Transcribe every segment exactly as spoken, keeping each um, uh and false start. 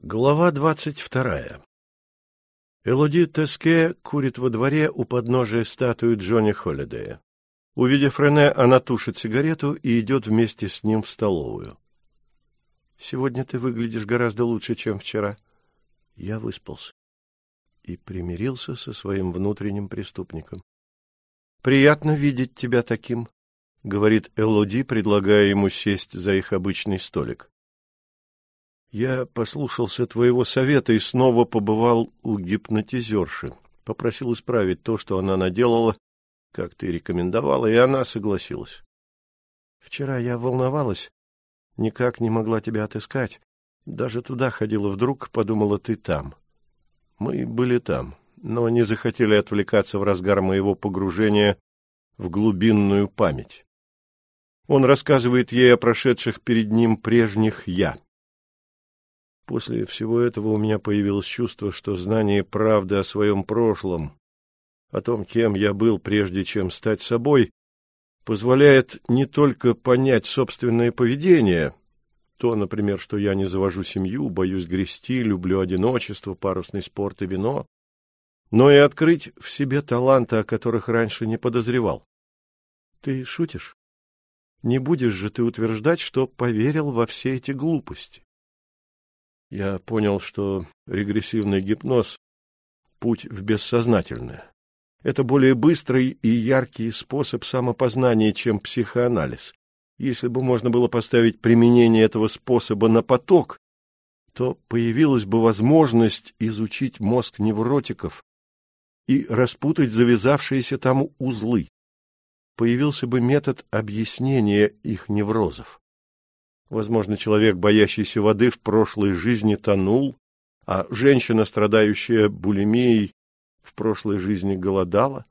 Глава двадцать вторая. Элоди Теске курит во дворе у подножия статуи Джонни Холлидея. Увидев Рене, она тушит сигарету и идет вместе с ним в столовую. «Сегодня ты выглядишь гораздо лучше, чем вчера». Я выспался и примирился со своим внутренним преступником. «Приятно видеть тебя таким», — говорит Элоди, предлагая ему сесть за их обычный столик. «Я послушался твоего совета и снова побывал у гипнотизерши. Попросил исправить то, что она наделала, как ты рекомендовала, и она согласилась. Вчера я волновалась, никак не могла тебя отыскать. Даже туда ходила, вдруг подумала, ты там. Мы были там, но не захотели отвлекаться в разгар моего погружения в глубинную память. Он рассказывает ей о прошедших перед ним прежних «я». После всего этого у меня появилось чувство, что знание правды о своем прошлом, о том, кем я был, прежде чем стать собой, позволяет не только понять собственное поведение, то, например, что я не завожу семью, боюсь грести, люблю одиночество, парусный спорт и вино, но и открыть в себе таланты, о которых раньше не подозревал. Ты шутишь? Не будешь же ты утверждать, что поверил во все эти глупости? Я понял, что регрессивный гипноз — путь в бессознательное. Это более быстрый и яркий способ самопознания, чем психоанализ. Если бы можно было поставить применение этого способа на поток, то появилась бы возможность изучить мозг невротиков и распутать завязавшиеся там узлы. Появился бы метод объяснения их неврозов. Возможно, человек, боящийся воды, в прошлой жизни тонул, а женщина, страдающая булимией, в прошлой жизни голодала.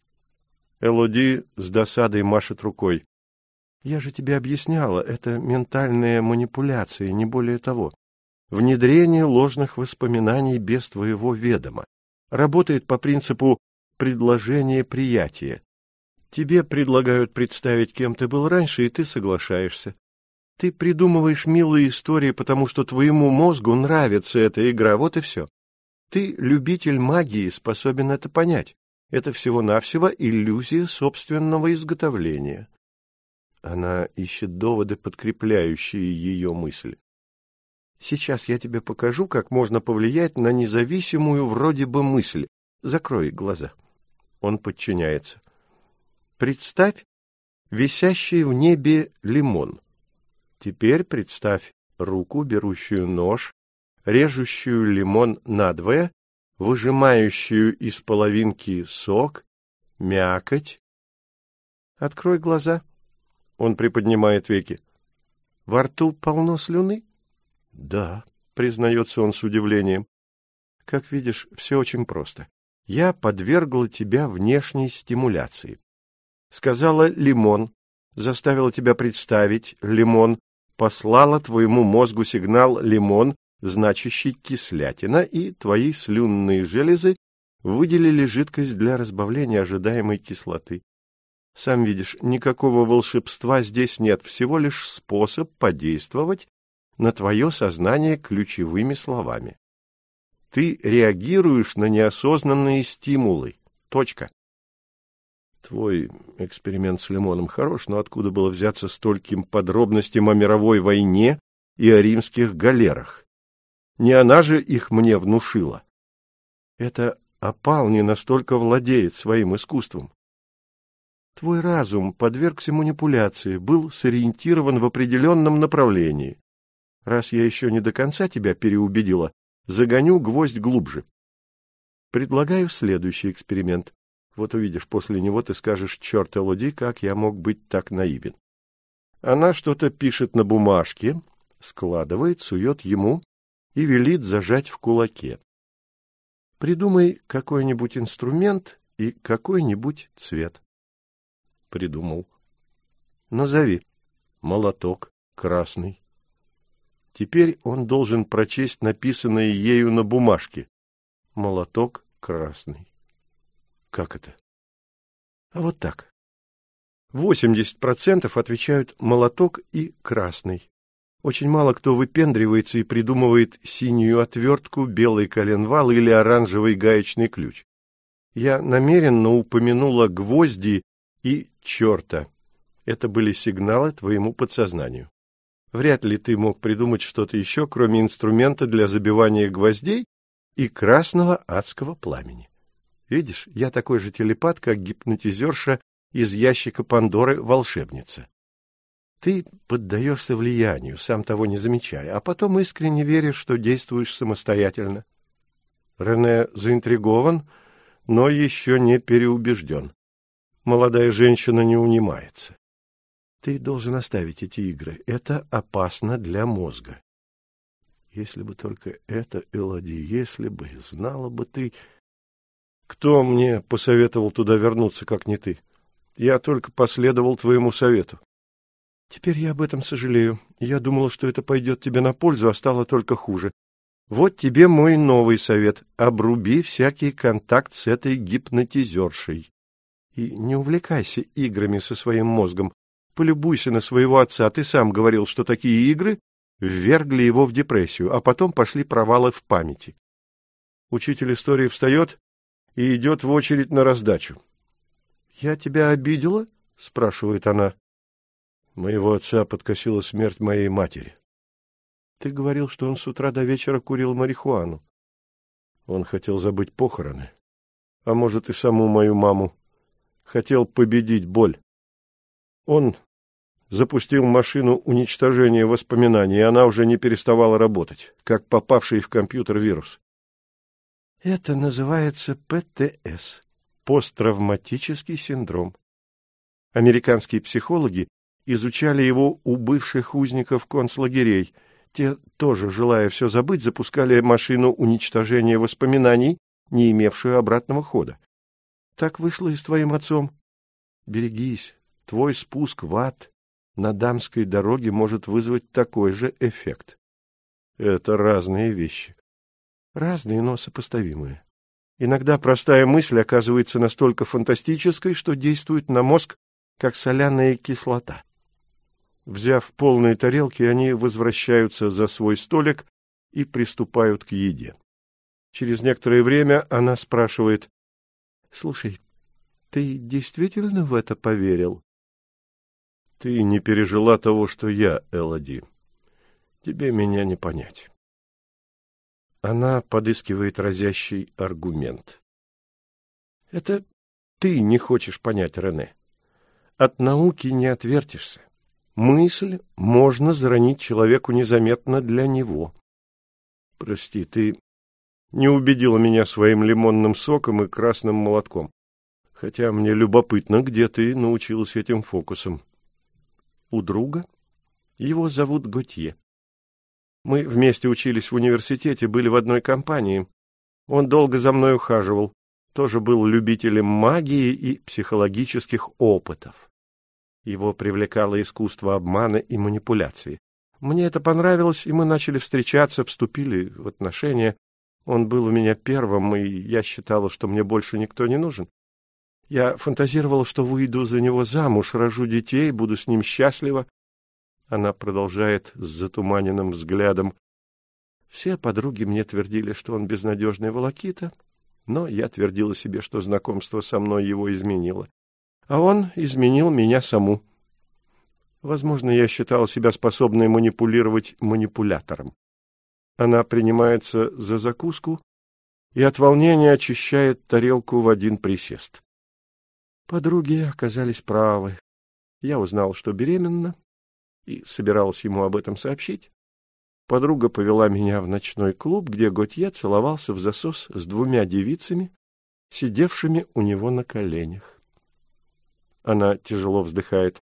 Элоди с досадой машет рукой. Я же тебе объясняла, это ментальная манипуляция, не более того. Внедрение ложных воспоминаний без твоего ведома. Работает по принципу предложения-приятия. Тебе предлагают представить, кем ты был раньше, и ты соглашаешься. Ты придумываешь милые истории, потому что твоему мозгу нравится эта игра, вот и все. Ты, любитель магии, способен это понять. Это всего-навсего иллюзия собственного изготовления. Она ищет доводы, подкрепляющие ее мысль. Сейчас я тебе покажу, как можно повлиять на независимую вроде бы мысль. Закрой глаза. Он подчиняется. Представь висящий в небе лимон. Теперь представь руку, берущую нож, режущую лимон надвое, выжимающую из половинки сок, мякоть. Открой глаза. Он приподнимает веки. Во рту полно слюны? Да, признается он с удивлением. Как видишь, все очень просто. Я подвергла тебя внешней стимуляции. Сказала лимон, заставила тебя представить лимон, послала твоему мозгу сигнал «лимон», значащий кислятина, и твои слюнные железы выделили жидкость для разбавления ожидаемой кислоты. Сам видишь, никакого волшебства здесь нет, всего лишь способ подействовать на твое сознание ключевыми словами. Ты реагируешь на неосознанные стимулы. Точка. Твой эксперимент с лимоном хорош, но откуда было взяться стольким подробностям о мировой войне и о римских галерах? Не она же их мне внушила. Это опал не настолько владеет своим искусством. Твой разум подвергся манипуляции, был сориентирован в определенном направлении. Раз я еще не до конца тебя переубедила, загоню гвоздь глубже. Предлагаю следующий эксперимент. Вот увидишь, после него ты скажешь: «Черт, Элоди, как я мог быть так наивен». Она что-то пишет на бумажке, складывает, сует ему и велит зажать в кулаке. Придумай какой-нибудь инструмент и какой-нибудь цвет. Придумал. Назови. Молоток красный. Теперь он должен прочесть написанное ею на бумажке. Молоток красный. Как это? А вот так. восемьдесят процентов отвечают «молоток» и «красный». Очень мало кто выпендривается и придумывает синюю отвертку, белый коленвал или оранжевый гаечный ключ. Я намеренно упомянула гвозди и черта. Это были сигналы твоему подсознанию. Вряд ли ты мог придумать что-то еще, кроме инструмента для забивания гвоздей и красного адского пламени. Видишь, я такой же телепат, как гипнотизерша из ящика Пандоры волшебница. Ты поддаешься влиянию, сам того не замечая, а потом искренне веришь, что действуешь самостоятельно. Рене заинтригован, но еще не переубежден. Молодая женщина не унимается. Ты должен оставить эти игры. Это опасно для мозга. Если бы только это, Элоди, если бы, знала бы ты... Кто мне посоветовал туда вернуться, как не ты? Я только последовал твоему совету. Теперь я об этом сожалею. Я думала, что это пойдет тебе на пользу, а стало только хуже. Вот тебе мой новый совет. Обруби всякий контакт с этой гипнотизершей. И не увлекайся играми со своим мозгом. Полюбуйся на своего отца. Ты сам говорил, что такие игры ввергли его в депрессию, а потом пошли провалы в памяти. Учитель истории встает и идет в очередь на раздачу. — Я тебя обидела? — спрашивает она. — Моего отца подкосила смерть моей матери. — Ты говорил, что он с утра до вечера курил марихуану. Он хотел забыть похороны, а может и саму мою маму. Хотел победить боль. Он запустил машину уничтожения воспоминаний, и она уже не переставала работать, как попавший в компьютер вирус. Это называется Пэ Тэ Эс – посттравматический синдром. Американские психологи изучали его у бывших узников концлагерей. Те, тоже желая все забыть, запускали машину уничтожения воспоминаний, не имевшую обратного хода. Так вышло и с твоим отцом. Берегись, твой спуск в ад на дамской дороге может вызвать такой же эффект. Это разные вещи. Разные, но сопоставимые. Иногда простая мысль оказывается настолько фантастической, что действует на мозг, как соляная кислота. Взяв полные тарелки, они возвращаются за свой столик и приступают к еде. Через некоторое время она спрашивает: «Слушай, ты действительно в это поверил?» «Ты не пережила того, что я, Элоди. Тебе меня не понять». Она подыскивает разящий аргумент. «Это ты не хочешь понять, Рене. От науки не отвертишься. Мысль можно заронить человеку незаметно для него. Прости, ты не убедила меня своим лимонным соком и красным молотком. Хотя мне любопытно, где ты научилась этим фокусам». «У друга. Его зовут Готье. Мы вместе учились в университете, были в одной компании. Он долго за мной ухаживал, тоже был любителем магии и психологических опытов. Его привлекало искусство обмана и манипуляции. Мне это понравилось, и мы начали встречаться, вступили в отношения. Он был у меня первым, и я считала, что мне больше никто не нужен. Я фантазировала, что выйду за него замуж, рожу детей, буду с ним счастлива. Она продолжает с затуманенным взглядом. Все подруги мне твердили, что он безнадежный волокита, но я твердила себе, что знакомство со мной его изменило. А он изменил меня саму. Возможно, я считала себя способной манипулировать манипулятором. Она принимается за закуску и от волнения очищает тарелку в один присест. Подруги оказались правы. Я узнал, что беременна, и собиралась ему об этом сообщить. Подруга повела меня в ночной клуб, где Готье целовался в засос с двумя девицами, сидевшими у него на коленях. Она тяжело вздыхает.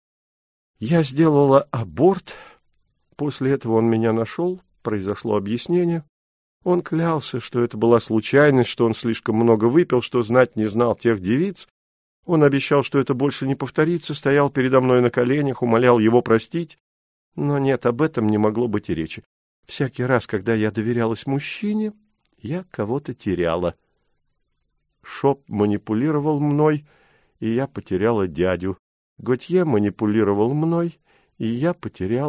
Я сделала аборт. После этого он меня нашел, произошло объяснение. Он клялся, что это была случайность, что он слишком много выпил, что знать не знал тех девиц. Он обещал, что это больше не повторится, стоял передо мной на коленях, умолял его простить. Но нет, об этом не могло быть и речи. Всякий раз, когда я доверялась мужчине, я кого-то теряла. Шоп манипулировал мной, и я потеряла дядю. Готье манипулировал мной, и я потеряла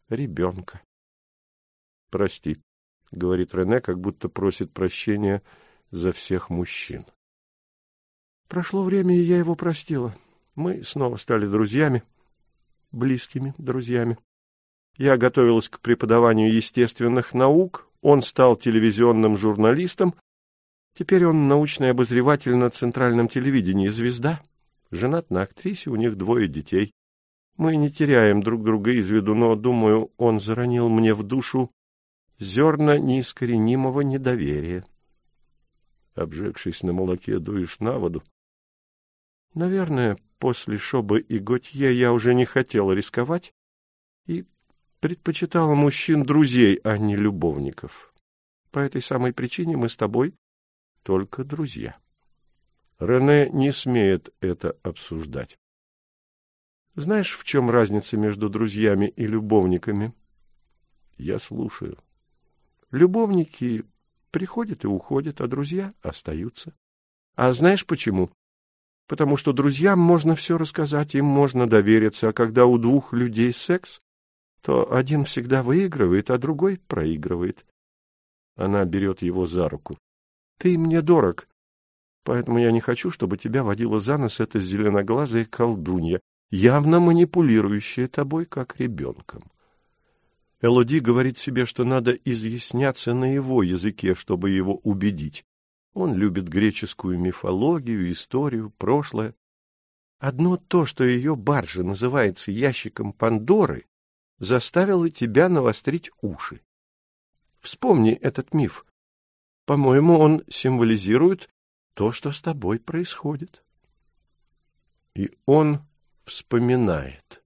ребенка. «Прости», — говорит Рене, как будто просит прощения за всех мужчин. Прошло время, и я его простила. Мы снова стали друзьями, близкими друзьями. Я готовилась к преподаванию естественных наук, он стал телевизионным журналистом. Теперь он научный обозреватель на центральном телевидении, звезда. Женат на актрисе, у них двое детей. Мы не теряем друг друга из виду, но, думаю, он заронил мне в душу зерна неискоренимого недоверия. Обжегшись на молоке, дуешь на воду. Наверное, после Шобы и Готье я уже не хотела рисковать и предпочитала мужчин-друзей, а не любовников. По этой самой причине мы с тобой только друзья. Рене не смеет это обсуждать. Знаешь, в чем разница между друзьями и любовниками? Я слушаю. Любовники приходят и уходят, а друзья остаются. А знаешь почему? Потому что друзьям можно все рассказать, им можно довериться, а когда у двух людей секс, то один всегда выигрывает, а другой проигрывает. Она берет его за руку. Ты мне дорог, поэтому я не хочу, чтобы тебя водила за нос эта зеленоглазая колдунья, явно манипулирующая тобой, как ребенком. Элоди говорит себе, что надо изъясняться на его языке, чтобы его убедить. Он любит греческую мифологию, историю, прошлое. Одно то, что ее баржа называется ящиком Пандоры, заставило тебя навострить уши. Вспомни этот миф. По-моему, он символизирует то, что с тобой происходит. И он вспоминает.